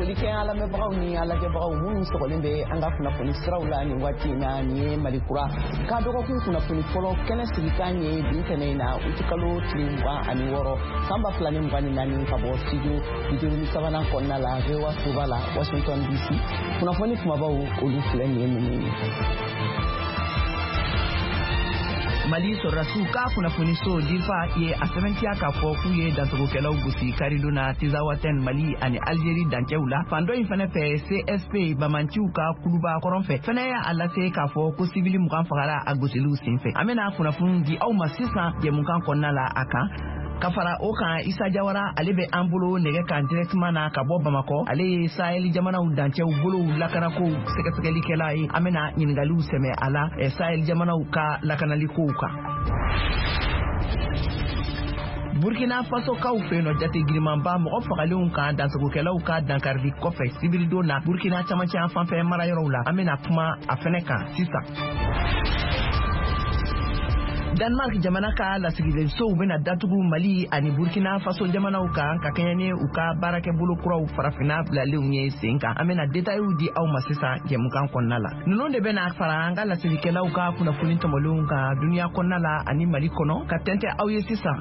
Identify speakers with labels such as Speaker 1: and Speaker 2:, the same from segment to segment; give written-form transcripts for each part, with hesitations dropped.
Speaker 1: foli kɛ ala mɛbagaw ni ala kɛbagaw minnu sɔgɔlen bɛ an ka kunnafoni siraw la ni waati na ni ye Malikura ka dɔgɔkun kunnafoni fɔlɔ kɛnɛ sigikan ye bi tɛnɛ in na utikalo tile 26 san 2024 ka bɔ studio bidewuli sabanan kɔnɔna la Rewa Soba la Washington DC kunnafoni kumabaw olu filɛ ni ye ninnu ye.
Speaker 2: Mali Sorasu ka kunnafoni so difa ye a sɛbɛntiya k'a fɔ k'u ye dansogokɛlaw gosi karidona Tizawaten Mali ani Algérie dancɛw la fan dɔ in fɛnɛ fɛ CSP Bamanciw ka kuluba kɔrɔn fɛ fɛnɛ y'a lase k'a fɔ ko sivili 20 fagara a gosiliw senfɛ an bɛna kunnafoni di aw ma sisan jɛmukan kɔnɔna la a kan ka fara o kan Isa Jawara ale bɛ an bolo nɛgɛ kan directement na ka bɔ Bamakɔ ale ye Sahel jamanaw dancɛw bolow lakanako sɛgɛsɛgɛlikɛla ye an bɛna ɲiningaliw sɛmɛ a la Sahel jamanaw ka lakanalikow kan. Burkina Faso kaw fɛ yen nɔ jate girimanba mɔgɔ fagalenw kan dansogokɛlaw ka dankarili kɔfɛ sibiridon na Burkina camancɛ fanfɛ marayɔrɔw la an bɛna kuma a fɛnɛ kan sisan. Denmark jamana ka lasigiden sow bena datugu Mali ani Burkina Faso jamanaw kan ka kɛɲɛ ni u ka baarakɛbolo kuraw farafina bilalenw ye sen kan an bena detayliw di aw ma sisan jɛmukan kɔnɔna la ninnu de bena fara an ka lasigikɛlaw ka kunnafoni tɔmɔlenw kan duniya kɔnɔna la ani Mali kɔnɔ ka tɛntɛ aw ye sisan.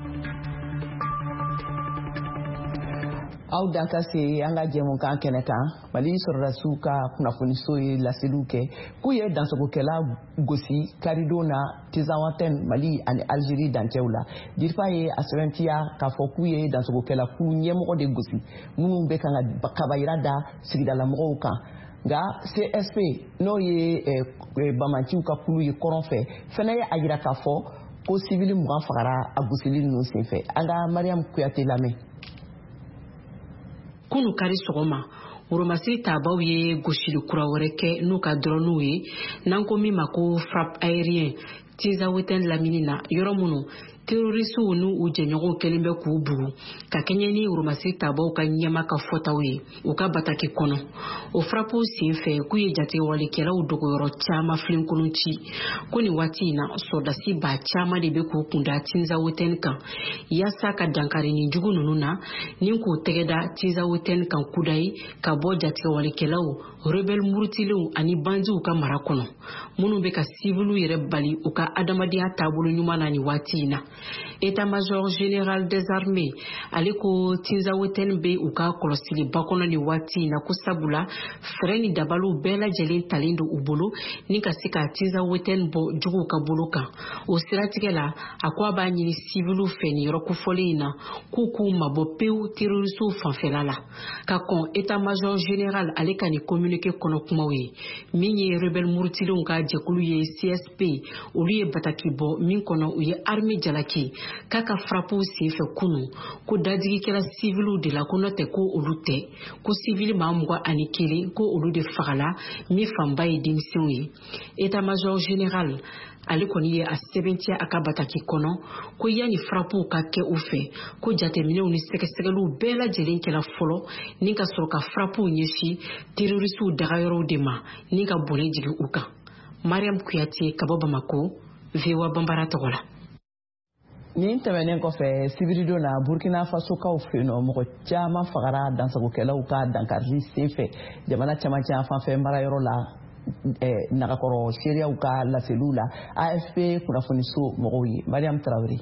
Speaker 1: aw dan ka se an ka jɛmukan kɛnɛ kan Mali Sorasu ka kunnafoni so ye laseliw kɛ k'u ye dansogokɛla gosi karidona Tizawaten Mali ani Algérie dancɛw la DIRPA ye a sɛbɛntiya k'a fɔ k'u ye dansogokɛla k'u ɲɛmɔgɔ de gosi minnu bɛ kan ka kabayira da sigidalamɔgɔw kan nka CSP n'o ye Bamanciw ka kulu ye kɔrɔn fɛ fɛnɛ ye a yira k'a fɔ ko sivili 20 fagara a gosili ninnu senfɛ an ka Mariam Kuyate lamɛn.
Speaker 3: Kunu kari sɔgɔma Oromasiri tabaw ye gosili kura wɛrɛ kɛ n'u ka drone ye n'an ko min ma ko frappe aérien Tizawaten lamini na yɔrɔ minnu terrorists n'u jɛɲɔgɔnw kɛlen bɛ k'u bugu ka kɛɲɛ ni Oromasiri tabaw ka ɲɛma ka fɔtaw ye u ka bataki kɔnɔ o frappe senfɛ k'u ye jatewalikɛlaw dogoyɔrɔ caman filenkolon ci ko nin waati in na sɔrdasi ba caman de bɛ k'u kunda Tizawaten kan yaasa ka dankari nin jugu ninnu na ni k'u tɛgɛ da Tizawaten kan kuda ye ka bɔ jatewalikɛlaw rebel murutilenw ani bandiw ka mara kɔnɔ minnu bɛ ka civiliw yɛrɛ bali u ka adamadenya taabolo ɲuman na nin waati in na État-major général des armées ale ko Tizawaten bɛ u ka kɔlɔsili ba kɔnɔ nin waati in na ko sabula fɛrɛ ni dabaliw bɛɛ lajɛlen talen don u bolo ni ka se ka Tizawaten bɔ juguw ka bolo kan o siratigɛ la a ko a b'a ɲini civiliw fɛ nin yɔrɔ kofɔlen in na k'u mabɔ pewu terroristiw fanfɛla la ka kɔn État-major général ale ka nin communiqué kɔnɔ kumaw ye min ye rebel murutilenw ka jɛkulu ye CSP olu ye bataki bɔ min kɔnɔ u ye armée jalaki k'a ka frappe senfɛ kunu ko dajigikɛla civiliw de la ko n'o tɛ ko olu tɛ ko civil maa 21 ko olu de fagala min fanba ye denmisɛnw ye État-major général ale kɔni ye a sɛbɛntiya a ka bataki kɔnɔ ko yani frappes ka kɛ u fɛ ko jateminɛw ni sɛgɛsɛgɛliw bɛɛ lajɛlen kɛla fɔlɔ ni ka sɔrɔ ka frappes ɲɛsi terroristiw dagayɔrɔw de ma ni ka bɔnɛ jigin u kan. Mariam Kuyate ka bɔ Bamako, VOA Bambara tɔgɔ la.
Speaker 1: Nin tɛmɛnen kɔfɛ sibiridon na Burkina Faso kaw fɛ yen nɔ mɔgɔ caman fagara dansogokɛlaw ka dankarili senfɛ jamana camancɛ fanfɛ marayɔrɔ la nagakɔrɔ seereyaw ka laseliw la AFP kunnafoniso mɔgɔw ye Mariam Traoré.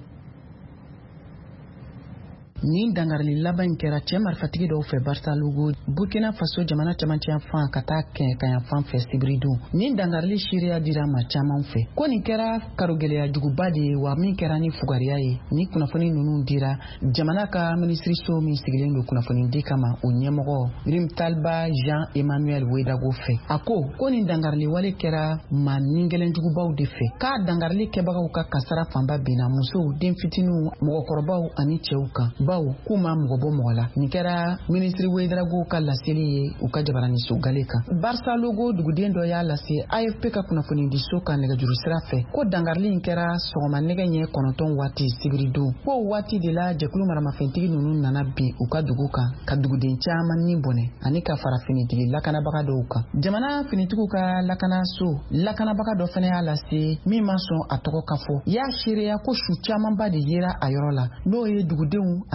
Speaker 4: Nin dangarili laban in kɛra cɛ marifatigi dɔw fɛ Barça Lugo Burkina Faso jamana camancɛ fan ka taa kɛɲɛ fan fɛ sibiridon nin dangarili seereya dira ma caman fɛ ko nin kɛra karogɛlɛya juguba de ye wa min kɛra ni fugariya ye ni kunnafoni ninnu dira jamana ka minisiriso min sigilen don kunnafoni di kama o ɲɛmɔgɔ Rim Talba Jean-Emmanuel Ouedraogo fɛ a ko nin dangarili wale kɛra ma ningɛlɛn jugubaw de fɛ k'a dangarili kɛbagaw ka kasara fanba binna musow den fitininw mɔgɔkɔrɔbaw ani cɛw kan baw k'u ma mɔgɔ bɔ mɔgɔ la nin kɛra minisiri Ouedraogo ka laseli ye u ka jabaraniso gale kan Barça Lugo duguden dɔ y'a lase AFP ka kunnafoni di so kan nɛgɛjuru sira fɛ ko dangarili in kɛra sɔgɔma nɛgɛ ɲɛ 9 waati sibiridon ko waati de la jɛkulu maramafɛntigi ninnu nana bin u ka dugu kan ka duguden caman ni bɔnɛ ani ka fara finitigi lakanabaga dɔw kan jamana finitigiw ka lakanabaga dɔ fɛnɛ y'a lase min ma sɔn a tɔgɔ ka fɔ y'a seereya ko su camanba de yera a yɔrɔ la n'o ye dugudenw ani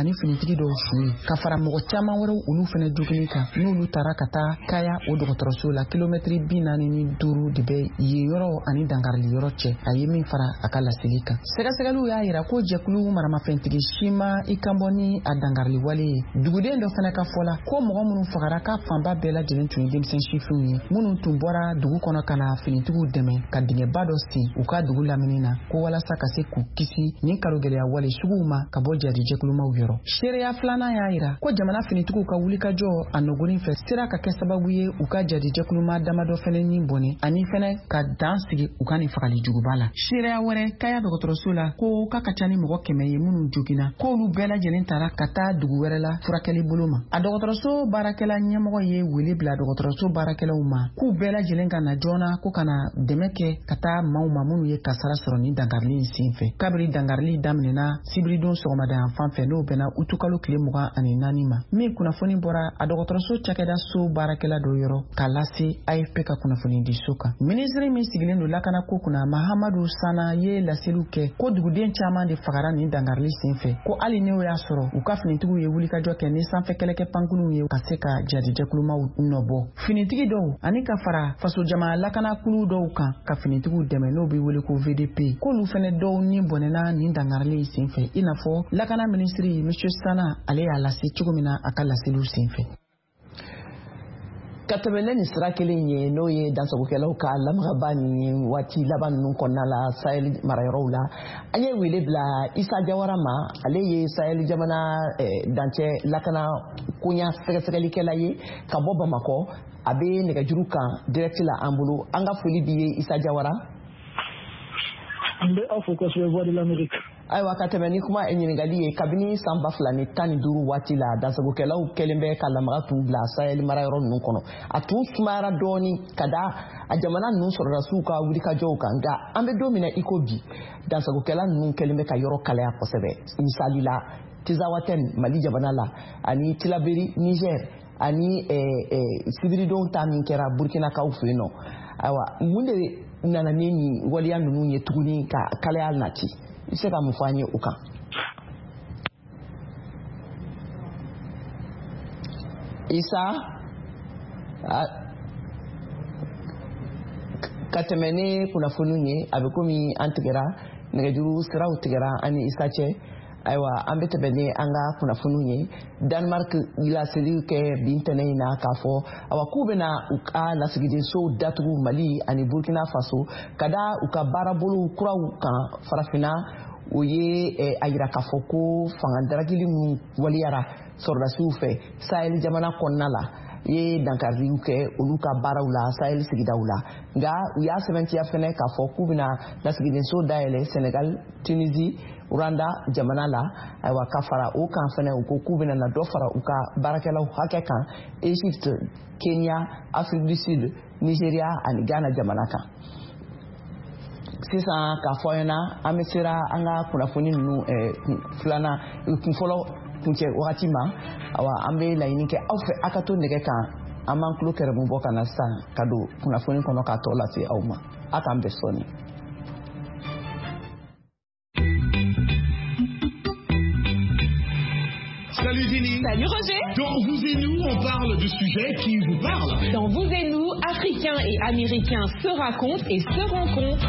Speaker 4: ani finitigi dɔw su ka fara mɔgɔ caman wɛrɛw olu fɛnɛ jogini kan n'olu taara ka taa Kaya o dɔgɔtɔrɔso la kilomɛtiri 45 de bɛ yen yɔrɔ ani dangarili yɔrɔ cɛ a ye min fara a ka laseli kan. Sɛgɛsɛgɛliw y'a yira ko jɛkulu maramafɛntigi Sima i kan bɔ ni a dangarili wale ye. Duguden dɔ fɛnɛ ka fɔ la ko mɔgɔ minnu fagara ka fanba bɛɛ lajɛlen tun ye denmisɛn sifinw ye minnu tun bɔra dugu kɔnɔ ka na finitigiw dɛmɛ ka dingɛba dɔ sen u ka dugu lamini na ko walasa ka se k'u kisi ni kalogɛlɛya wale suguw ma ka bɔ jadi jɛkulumaw yɔrɔ. Seereya filanan y'a yira ko jamana finitigiw ka wulikajɔ a nɔgɔnin fɛ sera ka kɛ sababu ye u ka jadi jɛkuluma damadɔ fɛnɛ ni bɔnɛ ani fɛnɛ ka dan sigi u ka nin fagali juguba la. Seereya wɛrɛ Kaya dɔgɔtɔrɔso la ko ka ca ni mɔgɔ 100 ye minnu jogina k'olu bɛɛ lajɛlen taara ka taa dugu wɛrɛ la furakɛli bolo ma. A dɔgɔtɔrɔso baarakɛla ɲɛmɔgɔ ye wele bila dɔgɔtɔrɔso baarakɛlaw ma k'u bɛɛ lajɛlen ka na joona ko ka na dɛmɛ kɛ ka taa maaw ma minnu ye kasara sɔrɔ ni dangarili in sen fɛ. Kabiri dangarili daminɛna sibiridon sɔgɔmada yan fan fɛ n'o bɛnna utukalo tile 24 ma. Min kunnafoni bɔra a dɔgɔtɔrɔso cakɛda so baarakɛla dɔ yɔrɔ k'a lase AFP ka kunnafoni di so kan. Minisiri min sigilen don lakana ko kunna Mahamadu Sana ye laseliw kɛ ko duguden caman de fagara ni dangarili sen fɛ ko hali n'o y'a sɔrɔ u ka finitigiw ye wulikajɔ kɛ ni sanfɛ kɛlɛkɛ pankuluw ye ka se ka jadi jɛkulumaw nɔbɔ. Finitigi dɔw ani ka fara faso jama lakana kulu dɔw kan ka finitigiw dɛmɛ n'o bɛ wele ko VDP k'olu fɛnɛ dɔw ni bɔnɛna ni dangarili sen fɛ i n'a fɔ lakana minisiri Monsieur Sana ale y'a lase cogo min na a ka laseliw sen fɛ.
Speaker 1: Ka tɛmɛ ni sira kelen ye n'o ye dansagokɛlaw ka lamagaba ni waati laban ninnu kɔnɔna la Sahel marayɔrɔw la an ye wele bila Isa Jawara ma ale ye Sahel jamana dancɛ lakana koɲa sɛgɛsɛgɛlikɛla ye ka bɔ Bamakɔ a bɛ nɛgɛjuru kan direct la an bolo an ka foli b'i ye Isa Jawara.
Speaker 5: An bɛ aw fo kosɛbɛ voix de l'Amérique.
Speaker 1: Ayiwa ka tɛmɛ ni kuma ɲininkali ye kabini san 2015 waati la dansagokɛlaw kɛlen bɛ ka lamaga tun bila Sahel marayɔrɔ ninnu kɔnɔ a tun sumayara dɔɔni ka da a jamana ninnu sɔrɔdasiw ka wulikajɔw kan nka an bɛ don min na i ko bi dansagokɛla ninnu kɛlen bɛ ka yɔrɔ kalaya kosɛbɛ misali la Tizawaten Mali jamana la ani Tilaberi Niger ani sibiridon ta min kɛra Burkinakaw fɛ yen nɔ ayiwa mun de nana ni nin waleya ninnu ye tuguni ka kalaya nati i se ka mun fɔ an ye o kan. Isa ka tɛmɛ ni kunnafoniw ye a bɛ komi an tigɛra nɛgɛjuru siraw tigɛra an ni Isa cɛ ayiwa an bɛ tɛmɛ ni an ka kunnafoniw ye Danemark laseliw kɛ bi ntɛnɛn in na k'a fɔ awa k'u bɛna u ka lasigidensow datugu Mali ani Burkina Faso ka da u ka baarabolo kuraw kan farafinna o ye a yira k'a fɔ ko fangadaragili minnu waliyara sɔrɔdasiw fɛ Sahel jamana kɔnɔna la ye dankariliw kɛ olu ka baaraw la Sahel sigidaw la nka u y'a sɛbɛntiya fɛnɛ k'a fɔ k'u bɛna lasigidenso dayɛlɛ Senegal, Tunisie, Rwanda jamana la ayiwa ka fara o kan fɛnɛ u ko k'u bɛna na dɔ fara u ka baarakɛlaw hakɛ kan Egypte, Kenya, Afrique du Sud, Nigeria ani Ghana jamana kan. Sisan k'a fɔ ɲɛna an bɛ sera an ka kunnafoni ninnu filanan kunfɔlɔ kuncɛ wagati ma awa an bɛ laɲini kɛ aw fɛ aw ka to nɛgɛ kan an b'an tulo kɛrɛmu bɔ ka na sisan ka don kunnafoni kɔnɔ k'a tɔ lase aw ma a k'an bɛn sɔɔni.
Speaker 6: Salut Zélie.
Speaker 7: Salut Roger.
Speaker 6: Dans Vous et nous, on parle de sujets qui vous parlent.
Speaker 7: Dans Vous et nous, Africains et Américains se racontent et se rencontrent.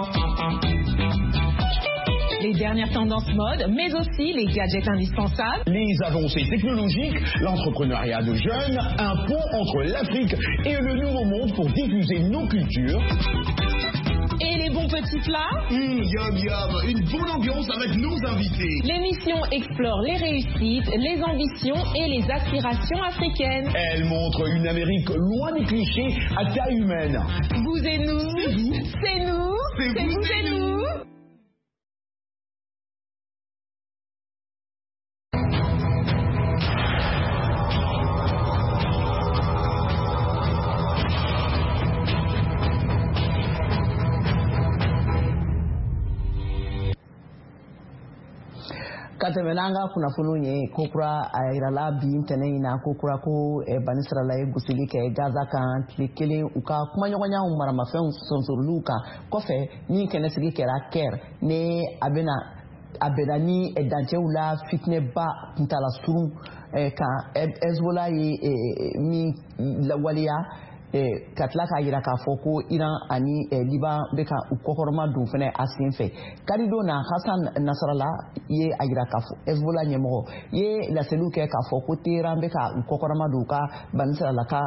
Speaker 7: Les dernières tendances mode, mais aussi les gadgets indispensables.
Speaker 6: Les avancées technologiques, l'entrepreneuriat de jeunes, un pont entre l'Afrique et le nouveau monde pour diffuser nos cultures.
Speaker 7: Et les bons petits plats.
Speaker 6: Yum yum, une bonne ambiance avec nos invités.
Speaker 7: L'émission explore les réussites, les ambitions et les aspirations africaines.
Speaker 6: Elle montre une Amérique loin des clichés à taille humaine.
Speaker 7: Vous et nous, c'est nous, c'est vous et nous.
Speaker 1: ka tɛmɛ n'an ka kunnafoniw ye ko kura a yirala bi ntɛnɛn in na ko kura ko banisirala ye gosili kɛ Gaza kan tile kelen u ka kumaɲɔgɔnyaw maramafɛnw sɔnsɔrɔliw kan kɔfɛ ni kɛnɛsigi kɛra Caire ni a bɛna Abenani et Danteoula Fitneba Kuntala Sourou quand Hezbollah mi la Walia Katlaka Iraka Foko Iran ani Liban beka ukokoroma du fene asinfe Karidona Hassan Nasrallah ye Iraka Hezbollah nyemo ye la seluke ka foko Iran beka ukokoroma du ka bansala laka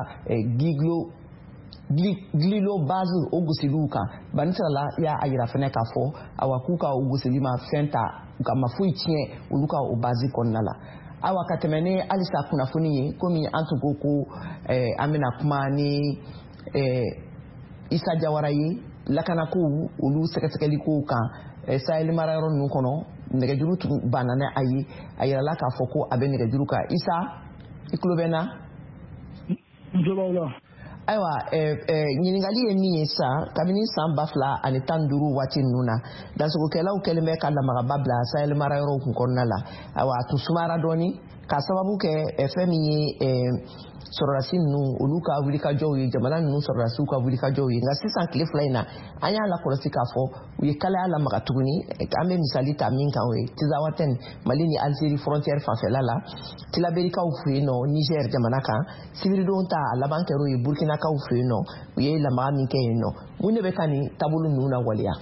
Speaker 1: glilo bazu ogusiluka bansala ya ayira fene ka fo awakuka ogusilima fenta kama fuitie uluka obazi konnala awa katemene alisa kunafuni ye komi antugoko amena kuma ni Issa Jawara ye lakana ko ulu sekekeli ko kan Sahel marayoro nu kono negejuru banana ayi ayira la ka foko abe negejuru ka Issa iklobena
Speaker 5: njobawla
Speaker 1: aywa nyiningali ye min ye sa kabini san 2015 waati nuna dansogokɛlaw kɛlen bɛ ka lamagaba bila Sahel marayɔrɔw kun kɔnɔna la aywa a tun sumara dɔɔni ka sababu kɛ fɛn min ye sɔrɔdasi ninnu olu ka wulikajɔw ye jamana ninnu sɔrɔdasiw ka wulikajɔw ye nka sisan tile fila in na an y'a lakɔlɔsi k'a fɔ u ye kalaya lamaga tuguni an bɛ misali ta min kan o ye Tizawaten Mali ni Algérie frontière fanfɛla la tilaberikaw fɛ yen nɔ Niger jamana kan sibiridon ta a laban kɛr'o ye Burkinakaw fɛ yen nɔ u ye lamaga min kɛ yen nɔ mun de bɛ ka nin taabolo ninnu lawaleya.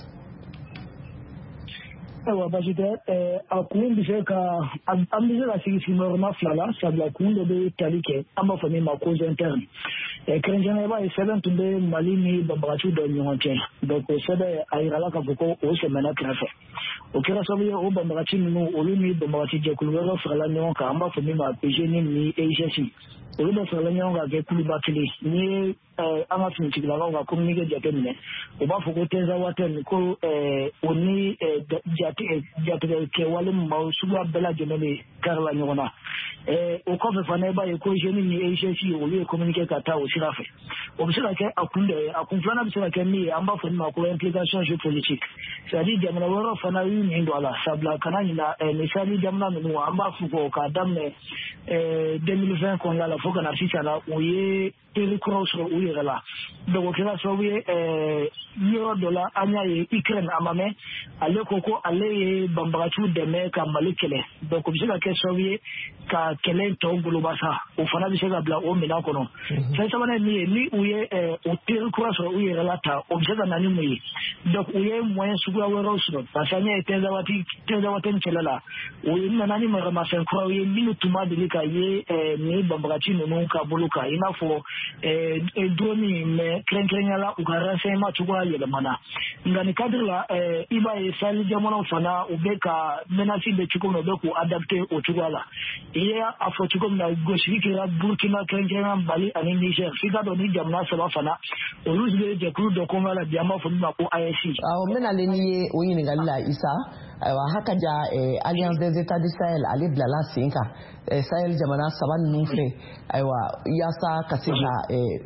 Speaker 5: Parce que a kun bɛ se ka an bɛ se ka sigi sigiyɔrɔma fila la sabula kun dɔ bɛ tali kɛ an b'a fɔ min ma cause interne kɛrɛnkɛrɛnnenya i b'a ye sɛbɛn tun bɛ Mali ni banbagaciw dɔ ɲɔgɔn cɛ donc o sɛbɛn a yirala k'a fɔ ko o sɛmɛnna kɛrɛfɛ o kɛra sababu ye o banbagaci ninnu olu ni banbagaci jɛkulu wɛrɛw farala ɲɔgɔn kan an b'a fɔ min ma PGN ni EIGS olu bɛ farala ɲɔgɔn kan kɛ kuluba kelen ni ye an ka finitigilakaw ka communiqué jateminɛ u b'a fɔ ko Tizawaten ko o ni jatigɛ kɛwale min b'aw suguya bɛɛ lajɛlen bɛ kari la ɲɔgɔn na o kɔfɛ fana i b'a ye ko GENI ni EIGS olu ye communiqué ka taa o sira fɛ o bɛ se ka kɛ a kun dɔ ye a kun filanan bɛ se ka kɛ min ye an b'a fɔ min ma ko implication géopolitique c'est-à-dire jamana wɛrɛw fana y'u nin don a la sabula kana ɲina misali jamana ninnu an b'a fɔ ko k'a daminɛ 2020 kɔnɔna la fo ka na sisan na u ye teri kuraw sɔrɔ u yɛrɛ la donc o kɛra sababu ye yɔrɔ dɔ la an y'a ye Ukraine a ma mɛn ale ko ko ale ye banbagaciw dɛmɛ ka Mali kɛlɛ donc o bɛ se ka kɛ sababu ye ka kɛlɛ tɔw golobasa o fana bɛ se ka bila o minɛn kɔnɔ fɛn sabanan ye min ye ni u ye o teri kura sɔrɔ u yɛrɛ la ta o bɛ se ka na ni mun ye donc u ye moyen suguya wɛrɛw sɔrɔ parce que an y'a ye Tizawaten kɛlɛ la u nana ni maramafɛn kuraw ye minnu tun ma deli ka ye ni banbagaci ninnu ka bolo kan i n'a fɔ drone mais kɛrɛnkɛrɛnnenya la u ka renseignement cogoya yɛlɛmana nka nin cadre la i b'a ye Sahel jamanaw fana u bɛ ka menace bɛ cogo min u bɛ k'u adapter o cogoya la i ye a fɔ cogo min na gosili kɛra Burkina kɛrɛnkɛrɛnnenya Mali ani Niger f'i ka dɔn ni jamana saba fana olu bɛ jɛkulu dɔ kɔnɔna la bi an b'a fɔ min ma ko AES.
Speaker 1: Awɔ n bɛna ale ni ye o ɲininkali la Issa ayiwa hakaja Alliance des États du Sahel ale bilala sen kan Sahel jamana saba ninnu fɛ ayiwa yaasa ka se ka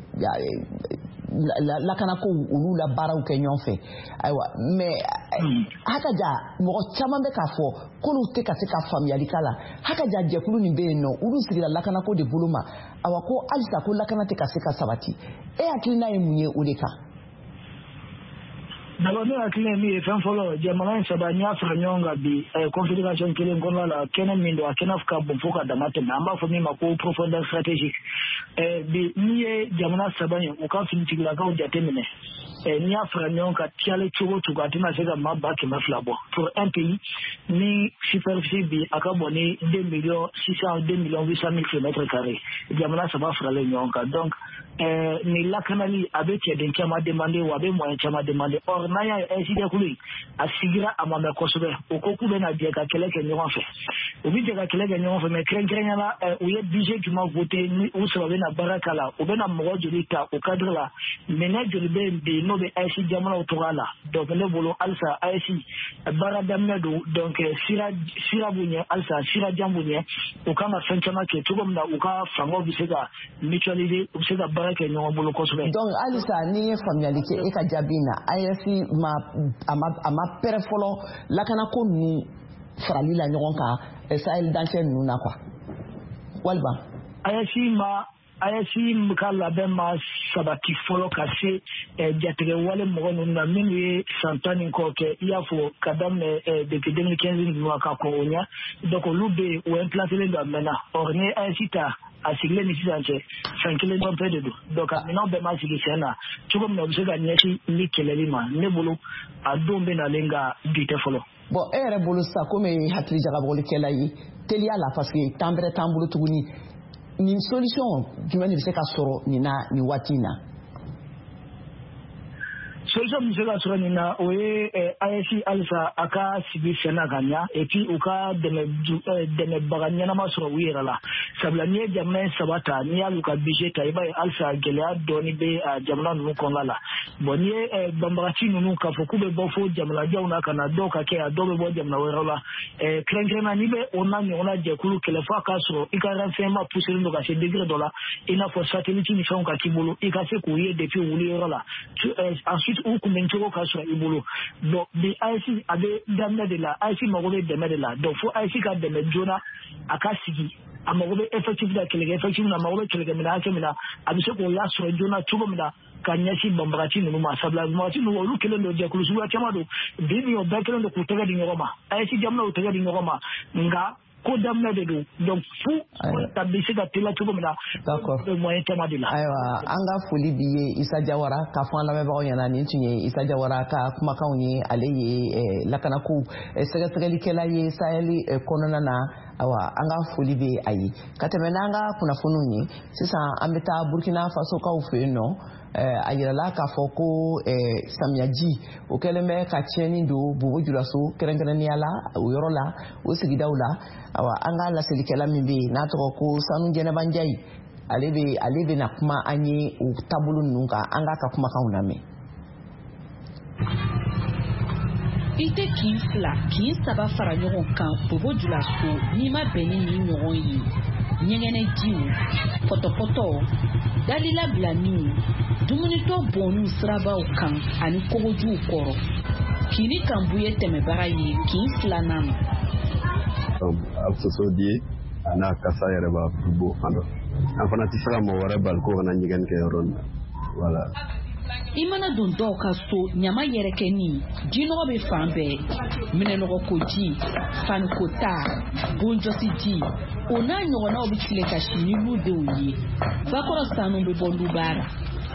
Speaker 1: lakanako olu la baaraw kɛ ɲɔgɔn fɛ ayiwa mais hakaja mɔgɔ caman bɛ k'a fɔ k'olu tɛ ka se ka faamuyali k'a la hakaja jɛkulu nin bɛ yen nɔ olu sigira lakanako de bolo ma ayiwa ko halisa ko lakana tɛ ka se ka sabati e hakilina ye mun ye o de kan.
Speaker 5: D'abord, ne hakili ye min ye fɛn fɔlɔ jamana in saba n y'a fara ɲɔgɔn kan bi confédération kelen kɔnɔna la kɛnɛ min don a kɛnɛ ka bon fo ka dama tɛmɛ an b'a fɔ min ma ko profondeur stratégique bi n'i ye jamana saba in u ka finitigilakaw jateminɛ n'i y'a fara ɲɔgɔn kan tiyale cogo o cogo a tɛna se ka maa ba 200 bɔ pour un pays ni superficie bi a ka bɔ ni 2,600,000 km2 jamana saba faralen ɲɔgɔn kan donc ni lakanali a bɛ cɛden caman demande wa a bɛ moyen caman demande or n'an y'a ye SDF a sigira a ma mɛn kosɛbɛ o ko k'u bɛna jɛ ka kɛlɛ kɛ ɲɔgɔn fɛ u bɛ jɛ ka kɛlɛ kɛ ɲɔgɔn fɛ mais kɛrɛnkɛrɛnnenya la u ye budget jumɛn voté ni u saba bɛna baara k'a la u bɛna mɔgɔ joli ta o cadre la minɛn joli bɛ yen bi n'o bɛ AES jamanaw tɔgɔ la donc ne bolo halisa AES baara daminɛ don donc sira b'u ɲɛ halisa sira jan b'u ɲɛ u kan ka fɛn caman kɛ cogo min na u ka fangaw bɛ se ka mutualiser u bɛ se ka baara kɛ ɲɔgɔn bolo kosɛbɛ.
Speaker 1: donc halisa n'i ye faamuyali kɛ e ka jaabi na AES a ma pɛrɛ fɔlɔ lakanako ninnu farali la ɲɔgɔn kan Sahel dancɛ ninnu na quoi walima.
Speaker 5: AES ayasi muka labɛn ma sabati fɔlɔ ka se jatigɛ wale mɔgɔ ninnu na minnu ye san 10 ni kɔ kɛ i y'a fɔ ka daminɛ depuis 2015 ninnu ka kɔn o ɲɛ donc olu bɛ yen o implantélen don a mɛnna or ni ayasi ta a sigilen ni sisan cɛ san 1 dɔrɔn pe de don donc a minɛnw bɛɛ ma sigi sen na cogo min na u bɛ se ka ɲɛsin ni kɛlɛli ma ne bolo a don bɛ nalen ka bi tɛ fɔlɔ.
Speaker 1: Bon e yɛrɛ bolo sisan komi hakili jagabɔlikɛla ye teliya la parce que temps bɛrɛ t'an bolo tuguni ni solution jumɛn de bɛ se ka sɔrɔ nin waati in na.
Speaker 5: Solution min se ka sɔrɔ nin na o ye AES halisa a ka sigi sen na ka ɲa et puis u ka dɛmɛbaga ɲɛnama sɔrɔ u yɛrɛ la sabula n'i ye jamana saba ta n'i y'u ka budget ta i b'a ye halisa gɛlɛya dɔɔni bɛ jamana ninnu kɔnɔna la bon n'i ye banbagaci ninnu k'a fɔ k'u bɛ bɔ fo jamanadenw na ka na dɔw ka kɛ yan dɔw bɛ bɔ jamana wɛrɛw la kɛrɛnkɛrɛnna n'i bɛ o n'a ɲɔgɔnna jɛkulu kɛlɛ fo a k'a sɔrɔ i ka renseignement poussé don ka se degré dɔ la i n'a fɔ satellite ni fɛnw ka k'i bolo i ka se k'u ye depuis wuliyɔrɔ la ensuite u kunbɛn cogo ka sɔrɔ i bolo donc bi AES a bɛ daminɛ de la AES mago bɛ dɛmɛ de la donc fo AES ka dɛmɛ joona a ka sigi a mago bɛ effectif da kɛlɛkɛ effectif na mago bɛ kɛlɛkɛminɛn hakɛ min na a bɛ se k'o lasɔrɔ joona cogo min na ka ɲɛsin banbagaci ninnu ma sabula banbagaci ninnu olu kelen don jɛkulu suguya caman don bi min o bɛɛ kelen don k'u tɛgɛ di ɲɔgɔn ma AES jamana u tɛgɛ di ɲɔgɔn ma nka ko daminɛ de don donc fu ta bɛ se ka teliya cogo min na bɛ moyen caman de la.
Speaker 1: Ayiwa an ka foli b'i ye Isa Jawara k'a fɔ an lamɛnbagaw ɲɛna nin tun ye Isa Jawara ka kumakanw ye ale ye lakanako sɛgɛsɛgɛlikɛla ye Saheli kɔnɔna na awa an ka foli bɛ a ye ka tɛmɛ n'an ka kunnafoniw ye sisan an bɛ taa Burkina Faso kaw fɛ yen nɔ a yirala k'a fɔ ko samiyaji o kɛlen bɛ ka tiɲɛni don Bobo Dioulasso kɛrɛnkɛrɛnnenya la o yɔrɔ la o sigidaw la awa an ka laselikɛla min bɛ yen n'a tɔgɔ ko Sanu Jɛnɛba Njayi ale bɛ na kuma an ye o taabolo ninnu kan an k'a ka kumakanw lamɛn.
Speaker 8: I tɛ kin fila kin saba fara ɲɔgɔn kan Bobo Dioulasso n'i ma bɛn ni ɲɔgɔn ye ɲɛgɛnɛjiw pɔtɔpɔtɔ dalila bilaniw dumunitɔ bɔnniw sirabaw kan ani kogojuw kɔrɔ kini kanbu ye tɛmɛbaga ye kin filanan na.
Speaker 9: Absosodi ana kasa yɛrɛ b'a tubo fana an fana tɛ se ka mɔgɔ wɛrɛ bali ko kana ɲɛgɛnni kɛ yɔrɔ in na voilà.
Speaker 8: I mana don dɔw ka so ɲama yɛrɛkɛni jinɔgɔ bɛ fan bɛɛ minɛnɔgɔkoji fanikota bonjɔsiji o n'a ɲɔgɔnnaw bɛ tile ka si ni lu denw ye bakɔrɔ sanu bɛ bɔ lubara.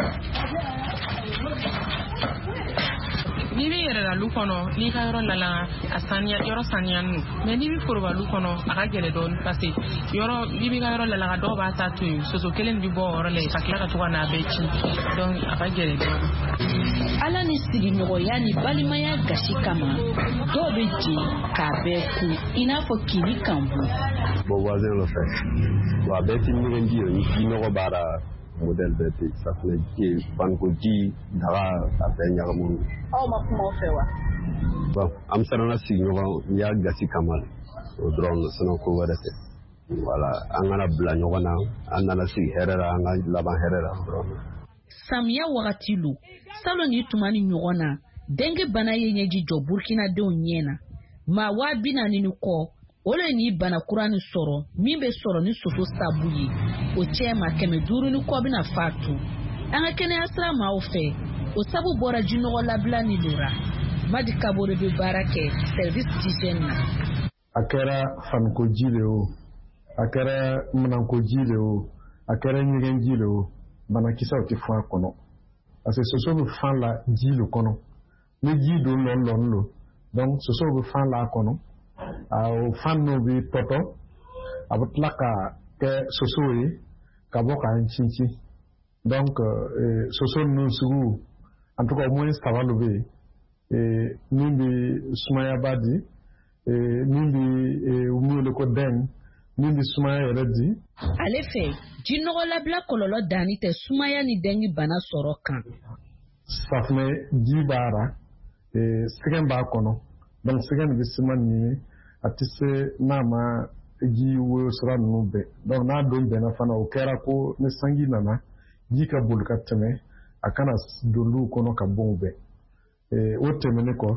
Speaker 10: N'i bɛ yɛrɛ la lu kɔnɔ n'i ka yɔrɔ lala a saniya yɔrɔ saniyani mais n'i bɛ foroba lu kɔnɔ a ka gɛlɛ dɔɔni parce que yɔrɔ n'i bɛ ka yɔrɔ lala ka dɔw b'a ta to yen soso kelen bɛ bɔ o yɔrɔ la ka tila ka to ka n'a bɛɛ ci donc a ka gɛlɛ dɔɔni.
Speaker 8: Ala ni sigiɲɔgɔnya ni balimaya gasi kama dɔw bɛ jɛ k'a bɛɛ kun i n'a fɔ kini kanbu.
Speaker 9: Bon voisin le fait wa bɛɛ ti ɲɛgɛn ji ye ji nɔgɔ b'a la modèle bɛɛ tɛ safunɛ ji banko ji daga a bɛɛ ɲagamu.
Speaker 8: Aw ma kuma o fɛ wa.
Speaker 9: Bon an sera na sigiɲɔgɔn n'i y'a gasi kama o dɔrɔn sinon ko wɛrɛ tɛ voilà an kana bila ɲɔgɔn na an nana sigi hɛrɛ la an ka laban hɛrɛ la dɔrɔn.
Speaker 8: Samiya wagati lo salon ni tuma ni ɲɔgɔn na dengue bana ye ɲɛji jɔ Burkina denw ɲɛ na maa 40 ni kɔ o le ni bana kura ni sɔrɔ min bɛ sɔrɔ ni soso sabu ye o cɛ ma 500 ni kɔ bɛna faatu an ka kɛnɛya sira maaw fɛ o sabu bɔra jinɔgɔ labila ni lora Madi Kabore bɛ baara kɛ service d'hygiène na.
Speaker 11: A kɛra fanikoji de o a kɛra minankoji de o a kɛra ɲɛgɛnji de o banakisɛw tɛ fɔ a kɔnɔ parce que soso bɛ fan la ji le kɔnɔ ni ji don lɔn lo donc soso bɛ fan la a kɔnɔ o fan n'o bɛ tɔtɔ a bɛ tila ka kɛ soso ye ka bɔ k'an cinci donc soso ninnu sugu en tout cas au moins 3 lo bɛ yen min bɛ sumayaba di min bɛ wele ko den min bɛ sumaya yɛrɛ di.
Speaker 8: Ale fɛ jinɔgɔ labila kɔlɔlɔ danni tɛ sumaya ni dengue bana sɔrɔ kan.
Speaker 11: Safunɛ ji b'a la sɛgɛn b'a kɔnɔ donc sɛgɛn de bɛ siman ɲini a tɛ se n'a ma ji woyo sira ninnu bɛɛ donc n'a don bɛnna fana o kɛra ko ni sanji nana ji ka boli ka tɛmɛ a kana don luw kɔnɔ ka bɔn u bɛɛ o tɛmɛnen kɔ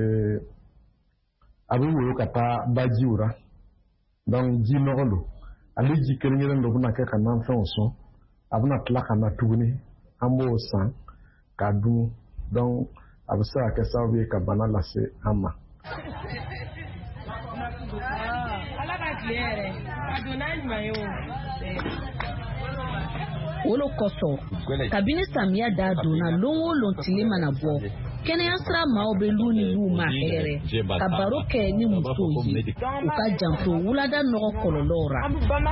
Speaker 11: a bɛ woyo ka taa bajiw la donc ji nɔgɔ don ale ji kelen do buna kɛ ka nan fɛnw sɔn a bɛna tila ka na tuguni an b'o san ka dun donc a bɛ se ka kɛ sababu ye ka bana lase an ma.
Speaker 8: Wolo kosɔn kabini samiya da donna lon o lon tile mana bɔ kɛnɛya sira maaw bɛ lu ni lu ma hɛrɛ ka baro kɛ ni musow ye u ka janto wulada nɔgɔ kɔlɔlɔw ra.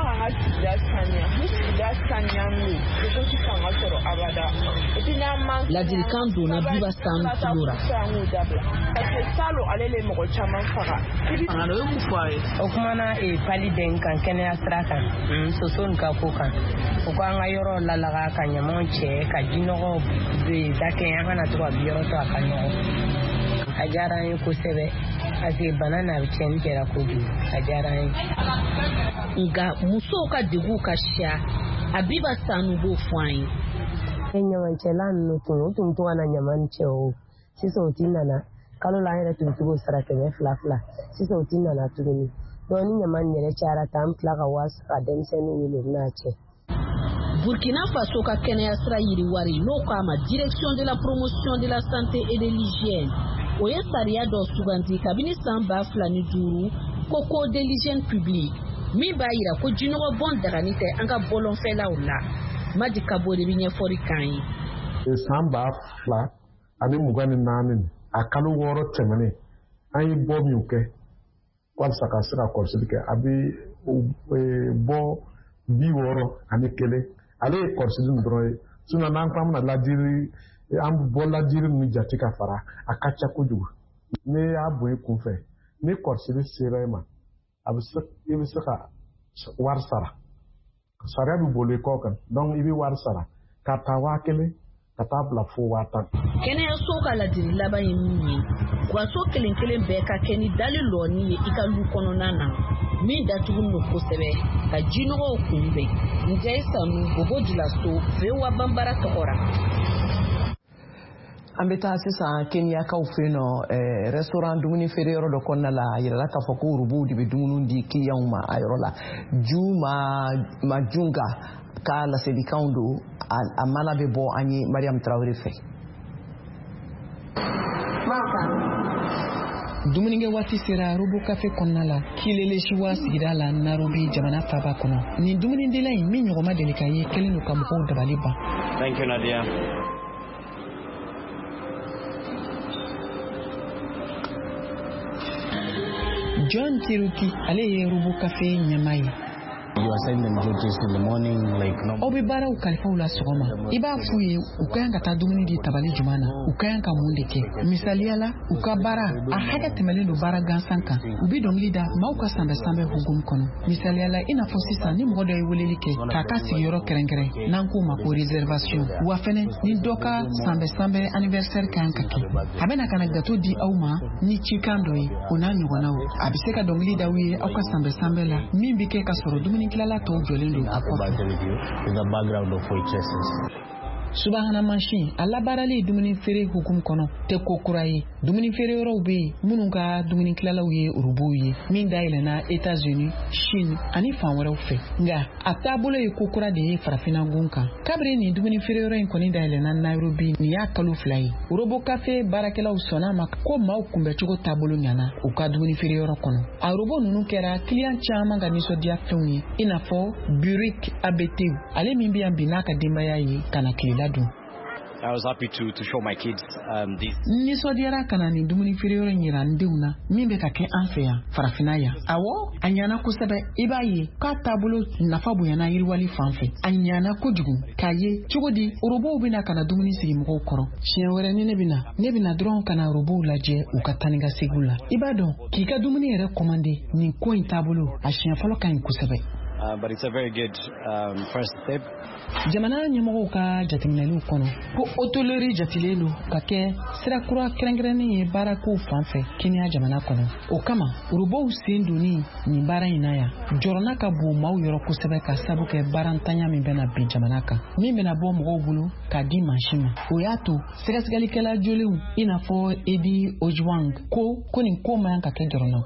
Speaker 8: Ladilikan donna Biba Sanu tulo ra.
Speaker 12: O kumana pali den kan kɛnɛya sira kan soso ka ko kan u ko an ka yɔrɔ lalaga ka ɲamanw cɛ ka jinɔgɔ bɛ dakɛ an kana to ka bi yɔrɔ to a ka ɲɔgɔn a diyara an ye kosɛbɛ parce bana n'a bɛ tiɲɛni kɛra kojugu a diyara an ye.
Speaker 8: Nka musow ka degun ka siya a Biba Sanu b'o fɔ an ye.
Speaker 12: Ɲamancɛla ninnu tun to ka na ɲaman cɛ o sisan o ti nana kalo la an yɛrɛ tun bɛ sara 200 sisan o ti nana tuguni donc ni ɲaman yɛrɛ cayara ta an tila ka wasa ka denmisɛnninw wele u bɛna cɛ.
Speaker 8: Burkina Faso ka kɛnɛya sira yiriwari n'o k'a ma Direction de la promotion de la santé et de l'hygiène o ye sariya dɔ suganti kabini san 2005 ko code de l'hygiène publique min b'a yira ko jinɔgɔ bɔn dagani tɛ an ka bɔlɔnfɛlaw la. Madi Kabo de bɛ ɲɛfɔli k'an ye.
Speaker 11: San 2024 a kalo 6 tɛmɛnen an ye bɔ min kɛ walasa ka se ka kɔlɔsili kɛ a bɛ bɔ 61 ale ye kɔlɔsili min dɔrɔn ye sinon n'an ko an bɛna ladiri an bɔ ladiri ninnu jate ka fara a ka ca kojugu ne y'a bonya kunfɛ ni kɔlɔsili sera e ma i bɛ se ka wari sara sariya bɛ boli kɔ kan donc i bɛ wari sara ka taa 1000 ka taa bila fo 10,000.
Speaker 8: Kɛnɛyaso ka ladiri laban ye min ye gaso kelen kelen bɛɛ ka kɛ ni dali lɔni ye i ka lu kɔnɔna na min datugu no kosɛbɛ ka jinɔgɔw kunbɛn. Njɛ Sanu Bobo Dilaso VOA Bambara tɔgɔra.
Speaker 1: An bɛ taa sisan Keniyakaw fɛ yen nɔ restaurant dumuni feere yɔrɔ dɔ kɔnɔna la a yirala k'a fɔ ko urubuw de bɛ dumuni di clients ma a yɔrɔ la. Majunga ka laselikanw don a mana bɛ bɔ an ye Mariam Traoré fɛ.
Speaker 4: Dumunikɛ waati sera Robo Café kɔnɔna la Kilele Siwa sigida la Nairobi jamana faaba kɔnɔ. Nin dumunidila in min ɲɔgɔn ma deli ka ye kelen don ka mɔgɔw dabali ban.
Speaker 13: Thank you, Nadia.
Speaker 4: John Tiruki ale ye Robo Café ɲɛmaa ye.
Speaker 14: You assignment duties in the morning like
Speaker 4: aw bɛ baaraw kalifaw la sɔgɔma i b'a f'u ye u ka kan ka taa dumuni di tabali juma na u ka kan ka mun de kɛ misaliya la u ka baara a hakɛ tɛmɛlen don baara gansan kan u bɛ dɔnkili da maaw ka sanbɛ hukumu kɔnɔ misaliya la i n'a fɔ sisan ni mɔgɔ dɔ ye weleli kɛ k'a ka sigiyɔrɔ kɛrɛnkɛrɛn n'an k'o ma ko réservation wa fɛnɛ ni dɔ ka sanbɛ anniversaire ka kan ka kɛ a bɛna ka na gato di aw ma ni cikan dɔ ye o n'a ɲɔgɔnnaw a bɛ se ka dɔnkili da aw ye aw ka sanbɛ la min bɛ kɛ ka sɔrɔ dumuni kilala tɔw jɔlen don a kɔfɛ. Subahana mansin a labaarali dumuni feere hukumu kɔnɔ tɛ ko kura ye dumuni feere yɔrɔw bɛ yen minnu ka dumuni kilalaw ye urubuw ye min dayɛlɛnna États-Unis, Chine ani fan wɛrɛw fɛ nka a taabolo ye ko kura de ye farafinna gun kan kabiri nin dumuni feere yɔrɔ in kɔni dayɛlɛnna Nairobi nin y'a kalo 2 ye Robo Café baarakɛlaw sɔnna ma ko maaw kunbɛcogo taabolo ɲana u ka dumuni feere yɔrɔ kɔnɔ a robo ninnu kɛra client caman ka nisɔndiya fɛnw ye i n'a fɔ Burik Abetew ale min bɛ yan bi n'a ka denbaya ye ka na kilela dun.
Speaker 13: I was happy to show my kids this.
Speaker 4: Nisɔndiyara kana nin dumuni feere yɔrɔ in yira n denw na min bɛ ka kɛ an fɛ yan farafinna yan awɔ a ɲana kosɛbɛ i b'a ye k'a taabolo nafa bonyana yiriwali fan fɛ a ɲana kojugu k'a ye cogo di orobow bɛna kana dumuni sigi mɔgɔw kɔrɔ siɲɛ wɛrɛ ni ne bɛna dɔrɔn kana orobow lajɛ u ka taa ni ka segiw la i b'a dɔn k'i ka dumuni yɛrɛ commandé nin ko in taabolo a siɲɛ fɔlɔ ka ɲi kosɛbɛ.
Speaker 13: But it's a very good first step.
Speaker 4: Jamana ɲɛmɔgɔw ka jateminɛliw kɔnɔ ko hôtellerie jatilen don ka kɛ sira kura kɛrɛnkɛrɛnnen ye baarako fan fɛ Kenya jamana kɔnɔ o kama urubow sen donni nin baara in na yan jɔrɔna ka bon maaw yɔrɔ kosɛbɛ ka sabu kɛ baarantanya min bɛna bin jamana kan min bɛna bɔ mɔgɔw bolo k'a di mansin ma o y'a to sɛgɛsɛgɛlikɛla jolenw i n'a fɔ Eddie Ojwang ko nin ko man ka kɛ jɔrɔnako ye.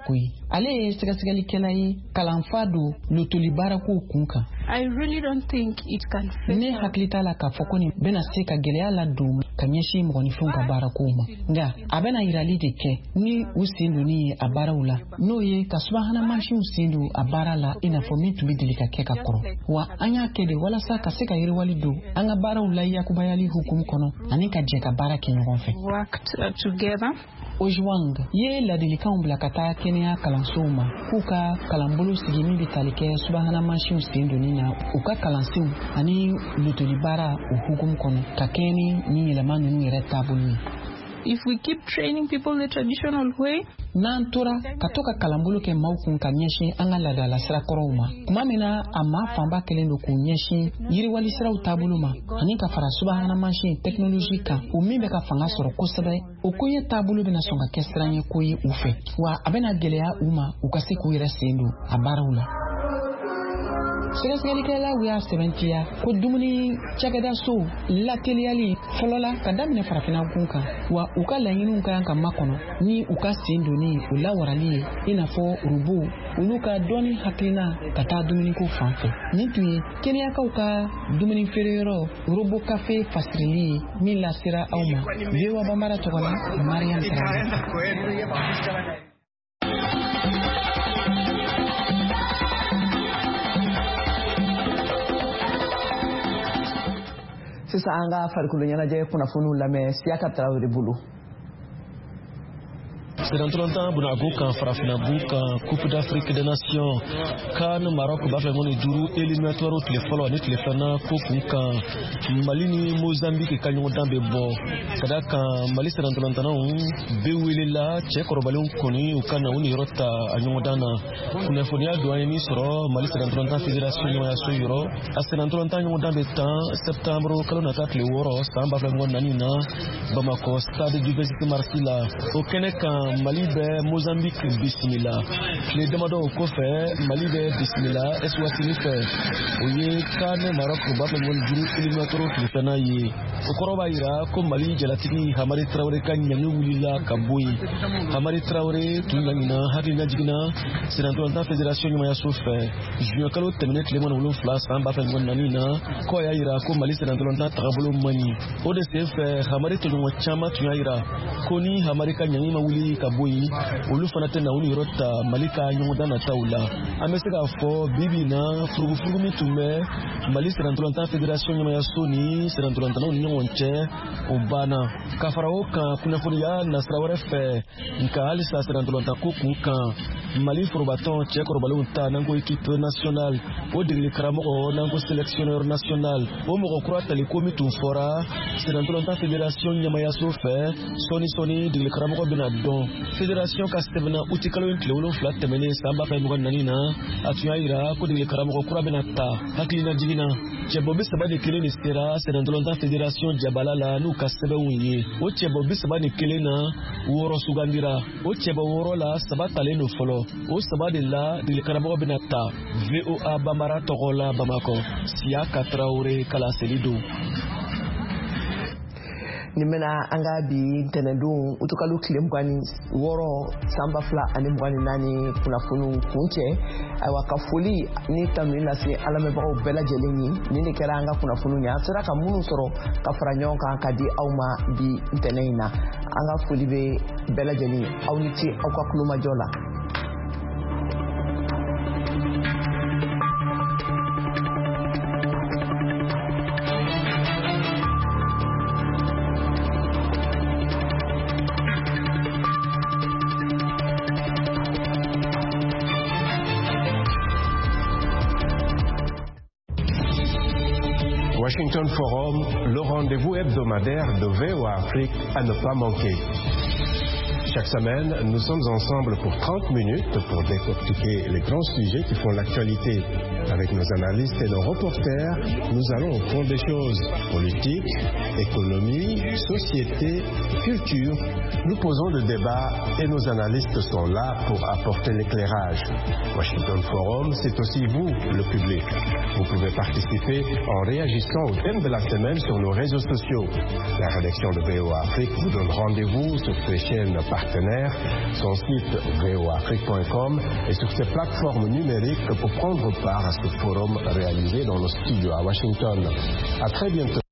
Speaker 4: ale ye sɛgɛsɛgɛlikɛla ye kalanfa don lotoli baarako kun kan.
Speaker 15: I really don't think it can fail.
Speaker 4: Ne hakili t'a la k'a fɔ ko nin bɛna se ka gɛlɛya la don ka ɲɛsin mɔgɔninfinw ka baarakow ma, nka a bɛna yirali de kɛ ni u sen donni ye a baaraw la, n'o ye ka subahana mansinw sen don a baara la i n'a fɔ min tun bɛ deli ka kɛ ka kɔrɔ, wa an y'a kɛ de walasa ka se ka yiriwali don an ka baaraw la yakubayali hukumu kɔnɔ ani ka jɛ ka baara kɛ ɲɔgɔn fɛ.
Speaker 15: Worked together.
Speaker 4: Ojwang ye ladilikanw bila ka taa kɛnɛya kalansow ma k'u ka kalanbolo sigi min bɛ tali kɛ subahana mansinw sen donni na u ka kalansenw ani lotoli baara o hukumu kɔnɔ ka kɛ ni yɛlɛma ninnu yɛrɛ taabolo ye.
Speaker 15: If we keep training people the traditional way,
Speaker 4: n'an tora ka to ka kalanbolo kɛ maaw kun ka ɲɛsin an ka laadala sirakɔrɔw ma, kuma min na a maa fanba kɛlen don k'u ɲɛsin yiriwali siraw taabolo ma ani ka fara subahana mansin technology kan o min bɛ ka fanga sɔrɔ kosɛbɛ, o koɲɛ taabolo bɛna sɔn ka kɛ siranɲɛ ko ye u fɛ, wa a bɛna gɛlɛya u ma u ka se k'u yɛrɛ sen don a baaraw la. Sɛgɛsɛgɛlikɛlaw y'a sɛbɛntiya ko dumuni cakɛdasow lateliyali fɔlɔ la ka daminɛ farafinna gun kan, wa u ka laɲiniw ka kan ka makɔnɔ ni u ka sen donni u lawarali ye i n'a fɔ rubow olu ka dɔɔni hakilina ka taa dumuniko fan fɛ. Nin tun ye kɛnɛyakaw ka dumuni feereyɔrɔ robo cafe fasirili ye min lasera aw ma. VOA Bambara tɔgɔ la Mariam Traoré.
Speaker 1: Sisan an ka farikolo ɲɛnajɛ kunnafoniw lamɛn Siyaka Tarawele bolo.
Speaker 16: Sénatrontan Bunago kan farafina bu kan Coupe d'Afrique des Nations kan Maroc b'a fɛ ŋɔni duuru éliminatoire tile fɔlɔ ani tile filanan ko kun kan Mali ni Mozambique ka ɲɔgɔndan bɛ bɔ ka da kan Mali sénatrontannaw bɛ welela cɛ kɔrɔbalenw kɔni u ka na u niyɔrɔ ta a ɲɔgɔndan na. Kunnafoniya don an ye min sɔrɔ Mali sénatrontan fédération ɲɛmayaso yɔrɔ a sénatrontan ɲɔgɔndan bɛ 10 septembre kalo nata tile 6 san 2024 na Bamako stade du 26 mars la. O kɛnɛ kan Mali bɛ Mozambique bisimila. Tile damadɔ o kɔfɛ Mali bɛ bisimila Eswatini fɛ. O ye kan Maroc b'a fɛ ŋɔni duuru éliminatoire tile filanan ye. O kɔrɔ b'a yira ko Mali jalatigi Hamari Traoré ka ɲangi wulila ka bɔ yen. Hamari Traoré tun ɲangina hakilina jiginna sénatrontan fédération ɲɛmayaso fɛ juin kalo tɛmɛnen tile 17 san 2024 na kɔ y'a yira ko Mali sénatrontan tagabolo man ɲi. O de sen fɛ Hamari tɔɲɔgɔn caman tun y'a yira ko ni Hamari ka ɲangi ma wuli ka bɔ yen olu fana tɛ na u yɔrɔ ta Mali ka ɲɔgɔndan nataw la. An bɛ se k'a fɔ bibi na furugufurugu min tun bɛ Mali sénatrontan fédération ɲɛmayaso ni sénatrontannaw ni ɲɔgɔn cɛ o banna. Ka fara o kan kunnafoniya nasira wɛrɛ fɛ nka halisa sénatrontan ko kun kan Mali forobatɔn cɛ kɔrɔbalenw ta n'an ko équipe nationale o degeli karamɔgɔ n'an ko sélectionneur national o mɔgɔ kura taliko min tun fɔra sénatrontan fédération ɲɛmayaso fɛ sɔɔni degeli karamɔgɔ bɛna dɔn. Fédération ka sɛbɛnna uti kalo in tile 7 tɛmɛnen san 2024 na a tun y'a yira ko degeli karamɔgɔ kura bɛna ta hakilina jiginna. Cɛbɔ 31 de sera sénatrontan fédération jabala la n'u ka sɛbɛnw ye. O cɛbɔ 31 na 6 sugandira. O cɛbɔ 6 la 3 talen do fɔlɔ. O 3 de la degeli karamɔgɔ bɛna ta. VOA Bambara tɔgɔ la Bamako. Siyaka Traoré kalaseli do.
Speaker 1: Nin bɛna an ka bi ntɛnɛndon utukalo tile 26 san 2024 kunnafoniw kun cɛ. Ayiwa ka foli ni tanuni lase an lamɛnbagaw bɛɛ lajɛlen ye. Nin de kɛra an ka kunnafoniw ye. An sera ka minnu sɔrɔ ka fara ɲɔgɔn kan ka di aw ma bi ntɛnɛn in na. An ka foli bɛ bɛɛ lajɛlen ye. Aw ni ce aw ka kulomajɔ la.
Speaker 17: Washington Forum, le rendez-vous hebdomadaire de VOA Afrique à ne pas manquer. Chaque semaine, nous sommes ensemble pour 30 minutes pour décortiquer les grands sujets qui font l'actualité. Avec nos analystes et nos reporters, nous allons au fond des choses. Politique, économie, société, culture. Nous posons le débat et nos analystes sont là pour apporter l'éclairage. Washington Forum, c'est aussi vous, le public. Vous pouvez participer en réagissant au thème de la semaine sur nos réseaux sociaux. La rédaction de VOA Afrique vous donne rendez-vous sur ces chaînes partenaires partenaires, son site voafrique.com et sur ses plateformes numériques pour prendre part à ce forum réalisé dans nos studios à Washington. À très bientôt.